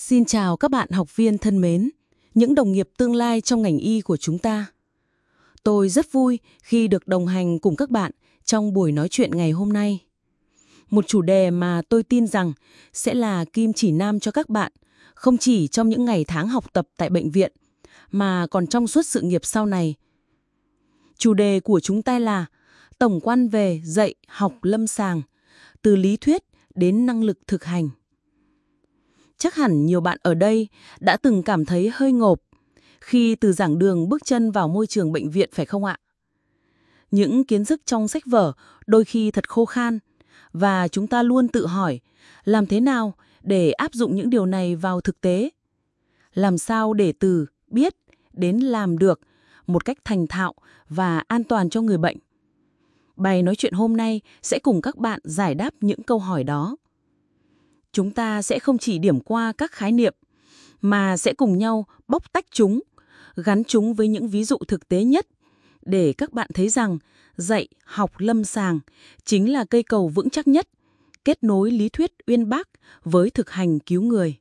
Xin chào các bạn học viên thân mến, những đồng nghiệp tương lai trong ngành y của chúng ta. Tôi rất vui khi được đồng hành cùng các bạn trong buổi nói chuyện ngày hôm nay. Một chủ đề mà tôi tin rằng sẽ là kim chỉ nam cho các bạn, không chỉ trong những ngày tháng học tập tại bệnh viện, mà còn trong suốt sự nghiệp sau này. Chủ đề của chúng ta là tổng quan về dạy học lâm sàng, từ lý thuyết đến năng lực thực hành. Chắc hẳn nhiều bạn ở đây đã từng cảm thấy hơi ngộp khi từ giảng đường bước chân vào môi trường bệnh viện phải không ạ? Những kiến thức trong sách vở đôi khi thật khô khan và chúng ta luôn tự hỏi làm thế nào để áp dụng những điều này vào thực tế? Làm sao để từ biết đến làm được một cách thành thạo và an toàn cho người bệnh? Bài nói chuyện hôm nay sẽ cùng các bạn giải đáp những câu hỏi đó. Chúng ta sẽ không chỉ điểm qua các khái niệm, mà sẽ cùng nhau bóc tách chúng, gắn chúng với những ví dụ thực tế nhất để các bạn thấy rằng dạy học lâm sàng chính là cây cầu vững chắc nhất, kết nối lý thuyết uyên bác với thực hành cứu người.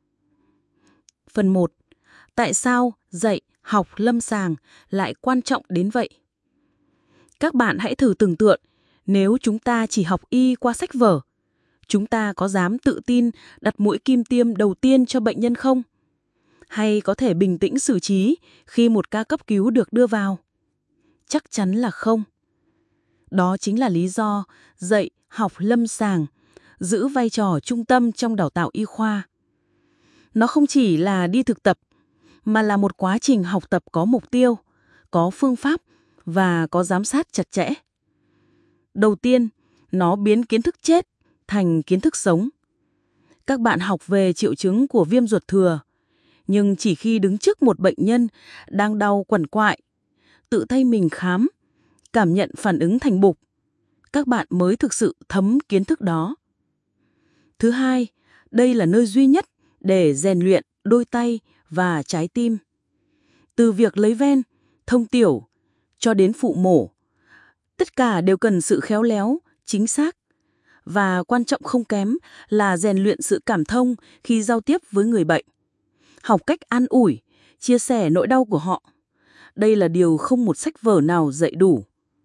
Phần 1. Tại sao dạy học lâm sàng lại quan trọng đến vậy? Các bạn hãy thử tưởng tượng, nếu chúng ta chỉ học y qua sách vở, chúng ta có dám tự tin đặt mũi kim tiêm đầu tiên cho bệnh nhân không? Hay có thể bình tĩnh xử trí khi một ca cấp cứu được đưa vào? Chắc chắn là không. Đó chính là lý do dạy học lâm sàng giữ vai trò trung tâm trong đào tạo y khoa. Nó không chỉ là đi thực tập, mà là một quá trình học tập có mục tiêu, có phương pháp và có giám sát chặt chẽ. Đầu tiên, nó biến kiến thức chết thành kiến thức sống. Các bạn học về triệu chứng của viêm ruột thừa, nhưng chỉ khi đứng trước một bệnh nhân đang đau quằn quại, tự tay mình khám, cảm nhận phản ứng thành bục, các bạn mới thực sự thấm kiến thức đó. Thứ hai, đây là nơi duy nhất để rèn luyện đôi tay và trái tim. Từ việc lấy ven, thông tiểu, cho đến phụ mổ, tất cả đều cần sự khéo léo, chính xác. Và quan trọng không kém là rèn luyện sự cảm thông khi giao tiếp với người bệnh. Học cách an ủi, chia sẻ nỗi đau của họ. Đây là điều không một sách vở nào dạy đủ.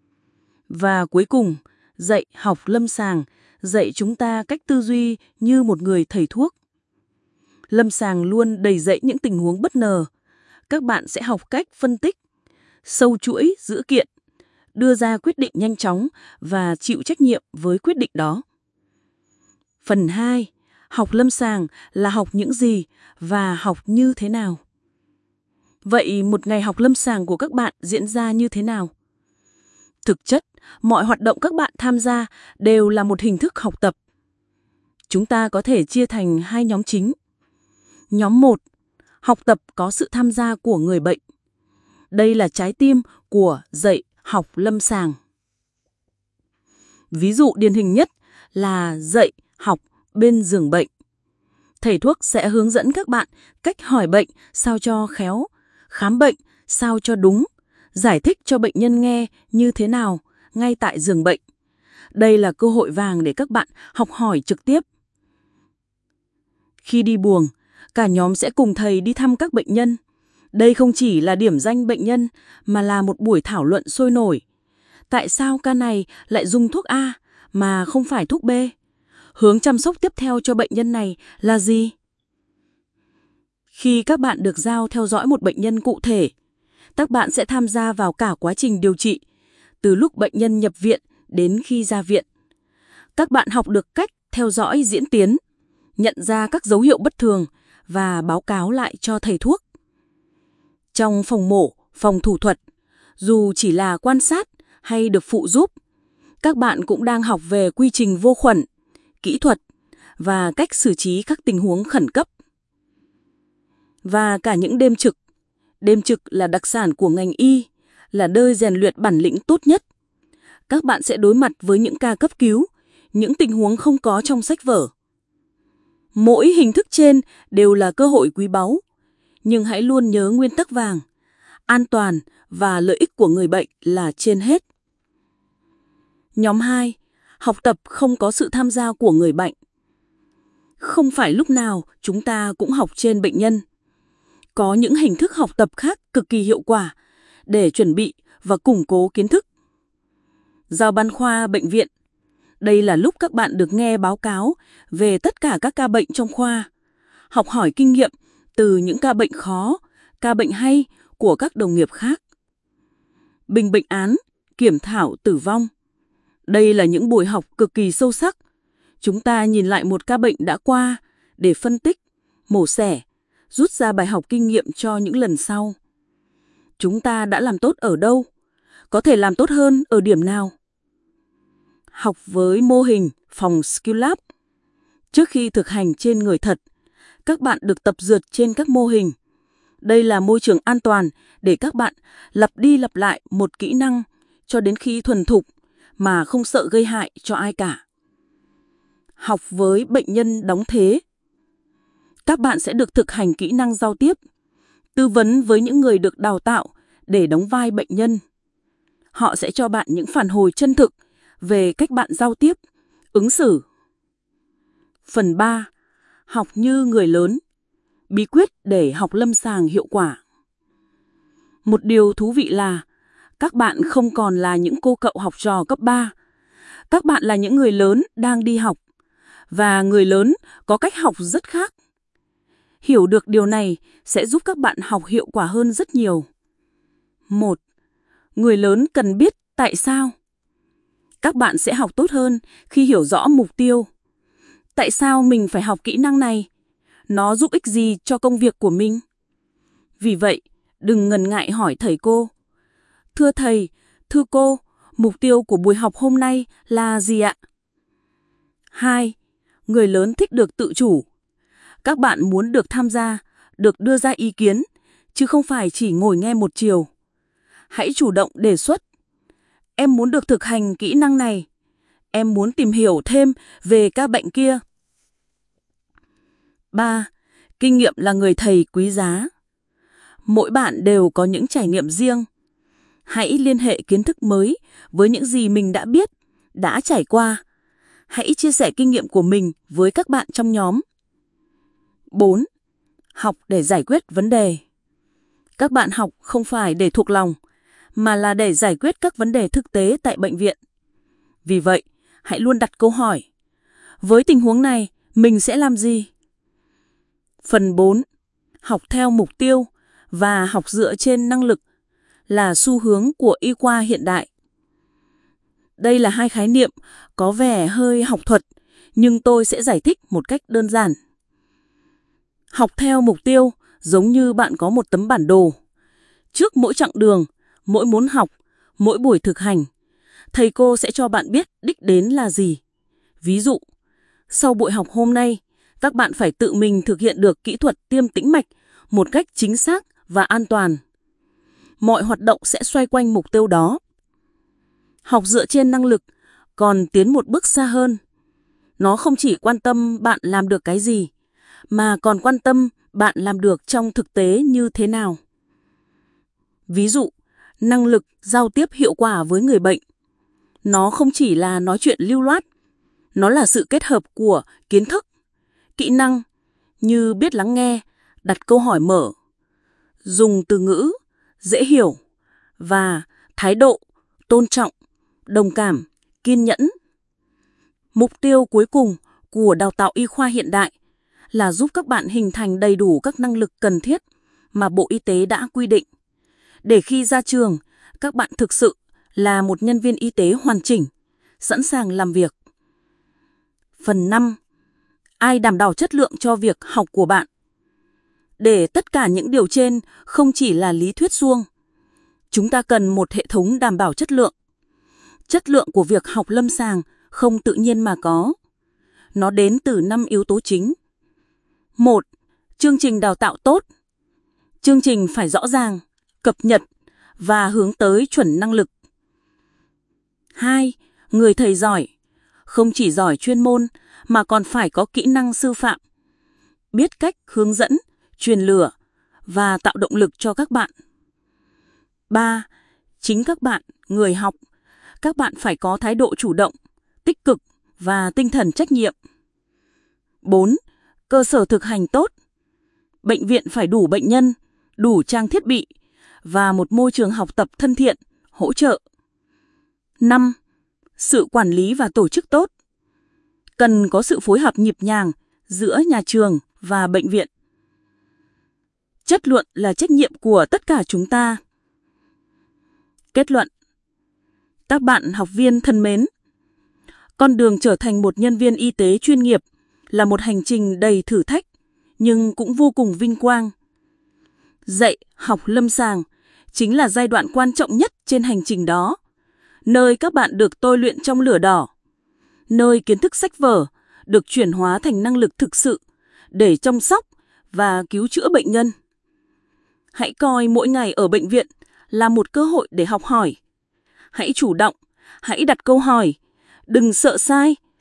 Và cuối cùng, dạy học lâm sàng dạy chúng ta cách tư duy như một người thầy thuốc. Lâm sàng luôn đầy dẫy những tình huống bất ngờ. Các bạn sẽ học cách phân tích, sâu chuỗi dữ kiện, đưa ra quyết định nhanh chóng và chịu trách nhiệm với quyết định đó. Phần 2. Học lâm sàng là học những gì và học như thế nào? Vậy một ngày học lâm sàng của các bạn diễn ra như thế nào? Thực chất, mọi hoạt động các bạn tham gia đều là một hình thức học tập. Chúng ta có thể chia thành hai nhóm chính. Nhóm 1. Học tập có sự tham gia của người bệnh. Đây là trái tim của dạy học lâm sàng. Ví dụ điển hình nhất là dạy học bên giường bệnh. Thầy thuốc sẽ hướng dẫn các bạn cách hỏi bệnh sao cho khéo, khám bệnh sao cho đúng, giải thích cho bệnh nhân nghe như thế nào ngay tại giường bệnh. Đây là cơ hội vàng để các bạn học hỏi trực tiếp. Khi đi buồng, cả nhóm sẽ cùng thầy đi thăm các bệnh nhân. Đây không chỉ là điểm danh bệnh nhân, mà là một buổi thảo luận sôi nổi. Tại sao ca này lại dùng thuốc A mà không phải thuốc B? Hướng chăm sóc tiếp theo cho bệnh nhân này là gì? Khi các bạn được giao theo dõi một bệnh nhân cụ thể, các bạn sẽ tham gia vào cả quá trình điều trị, từ lúc bệnh nhân nhập viện đến khi ra viện. Các bạn học được cách theo dõi diễn tiến, nhận ra các dấu hiệu bất thường và báo cáo lại cho thầy thuốc. Trong phòng mổ, phòng thủ thuật, dù chỉ là quan sát hay được phụ giúp, các bạn cũng đang học về quy trình vô khuẩn, kỹ thuật và cách xử trí các tình huống khẩn cấp. Và cả những đêm trực. Đêm trực là đặc sản của ngành y, là nơi rèn luyện bản lĩnh tốt nhất. Các bạn sẽ đối mặt với những ca cấp cứu, những tình huống không có trong sách vở. Mỗi hình thức trên đều là cơ hội quý báu, nhưng hãy luôn nhớ nguyên tắc vàng: an toàn và lợi ích của người bệnh là trên hết. Nhóm 2. Học tập không có sự tham gia của người bệnh. Không phải lúc nào chúng ta cũng học trên bệnh nhân. Có những hình thức học tập khác cực kỳ hiệu quả để chuẩn bị và củng cố kiến thức. Giao ban khoa bệnh viện. Đây là lúc các bạn được nghe báo cáo về tất cả các ca bệnh trong khoa, học hỏi kinh nghiệm từ những ca bệnh khó, ca bệnh hay của các đồng nghiệp khác. Bình bệnh án, kiểm thảo tử vong. Đây là những buổi học cực kỳ sâu sắc. Chúng ta nhìn lại một ca bệnh đã qua để phân tích, mổ xẻ, rút ra bài học kinh nghiệm cho những lần sau. Chúng ta đã làm tốt ở đâu? Có thể làm tốt hơn ở điểm nào? Học với mô hình phòng Skill Lab. Trước khi thực hành trên người thật, các bạn được tập dượt trên các mô hình. Đây là môi trường an toàn để các bạn lặp đi lặp lại một kỹ năng cho đến khi thuần thục mà không sợ gây hại cho ai cả. Học với bệnh nhân đóng thế. Các bạn sẽ được thực hành kỹ năng giao tiếp, tư vấn với những người được đào tạo để đóng vai bệnh nhân. Họ sẽ cho bạn những phản hồi chân thực về cách bạn giao tiếp, ứng xử. Phần 3. Học như người lớn. Bí quyết để học lâm sàng hiệu quả. Một điều thú vị là các bạn không còn là những cô cậu học trò cấp 3. Các bạn là những người lớn đang đi học. Và người lớn có cách học rất khác. Hiểu được điều này sẽ giúp các bạn học hiệu quả hơn rất nhiều. 1. Người lớn cần biết tại sao. Các bạn sẽ học tốt hơn khi hiểu rõ mục tiêu. Tại sao mình phải học kỹ năng này? Nó giúp ích gì cho công việc của mình? Vì vậy, đừng ngần ngại hỏi thầy cô. Thưa thầy, thưa cô, mục tiêu của buổi học hôm nay là gì ạ? 2. Người lớn thích được tự chủ. Các bạn muốn được tham gia, được đưa ra ý kiến, chứ không phải chỉ ngồi nghe một chiều. Hãy chủ động đề xuất. Em muốn được thực hành kỹ năng này. Em muốn tìm hiểu thêm về ca bệnh kia. 3. Kinh nghiệm là người thầy quý giá. Mỗi bạn đều có những trải nghiệm riêng. Hãy liên hệ kiến thức mới với những gì mình đã biết, đã trải qua. Hãy chia sẻ kinh nghiệm của mình với các bạn trong nhóm. 4. Học để giải quyết vấn đề. Các bạn học không phải để thuộc lòng, mà là để giải quyết các vấn đề thực tế tại bệnh viện. Vì vậy, hãy luôn đặt câu hỏi. Với tình huống này, mình sẽ làm gì? Phần 4. Học theo mục tiêu và học dựa trên năng lực là xu hướng của y khoa hiện đại. Đây là hai khái niệm có vẻ hơi học thuật, nhưng tôi sẽ giải thích một cách đơn giản. Học theo mục tiêu giống như bạn có một tấm bản đồ. Trước mỗi chặng đường, mỗi môn học, mỗi buổi thực hành, thầy cô sẽ cho bạn biết đích đến là gì. Ví dụ, sau buổi học hôm nay, các bạn phải tự mình thực hiện được kỹ thuật tiêm tĩnh mạch một cách chính xác và an toàn. Mọi hoạt động sẽ xoay quanh mục tiêu đó. Học dựa trên năng lực còn tiến một bước xa hơn. Nó không chỉ quan tâm bạn làm được cái gì, mà còn quan tâm bạn làm được trong thực tế như thế nào. Ví dụ, năng lực giao tiếp hiệu quả với người bệnh. Nó không chỉ là nói chuyện lưu loát, nó là sự kết hợp của kiến thức, kỹ năng như biết lắng nghe, đặt câu hỏi mở, dùng từ ngữ dễ hiểu và thái độ tôn trọng, đồng cảm, kiên nhẫn. Mục tiêu cuối cùng của đào tạo y khoa hiện đại là giúp các bạn hình thành đầy đủ các năng lực cần thiết mà Bộ Y tế đã quy định, để khi ra trường, các bạn thực sự là một nhân viên y tế hoàn chỉnh, sẵn sàng làm việc. Phần 5. Ai đảm bảo chất lượng cho việc học của bạn? Để tất cả những điều trên không chỉ là lý thuyết suông, chúng ta cần một hệ thống đảm bảo chất lượng. Chất lượng của việc học lâm sàng không tự nhiên mà có. Nó đến từ 5 yếu tố chính. 1. Chương trình đào tạo tốt. Chương trình phải rõ ràng, cập nhật và hướng tới chuẩn năng lực. 2. Người thầy giỏi. Không chỉ giỏi chuyên môn mà còn phải có kỹ năng sư phạm, biết cách hướng dẫn, truyền lửa và tạo động lực cho các bạn. 3. Chính các bạn, người học, các bạn phải có thái độ chủ động, tích cực và tinh thần trách nhiệm. 4. cơ sở thực hành tốt. Bệnh viện phải đủ bệnh nhân, đủ trang thiết bị và một môi trường học tập thân thiện, hỗ trợ. 5. Sự quản lý và tổ chức tốt. Cần có sự phối hợp nhịp nhàng giữa nhà trường và bệnh viện. Chất lượng là trách nhiệm của tất cả chúng ta. Kết luận. Các bạn học viên thân mến, con đường trở thành một nhân viên y tế chuyên nghiệp là một hành trình đầy thử thách, nhưng cũng vô cùng vinh quang. Dạy học lâm sàng chính là giai đoạn quan trọng nhất trên hành trình đó, nơi các bạn được tôi luyện trong lửa đỏ, nơi kiến thức sách vở được chuyển hóa thành năng lực thực sự để chăm sóc và cứu chữa bệnh nhân. Hãy coi mỗi ngày ở bệnh viện là một cơ hội để học hỏi. Hãy chủ động, hãy đặt câu hỏi, đừng sợ sai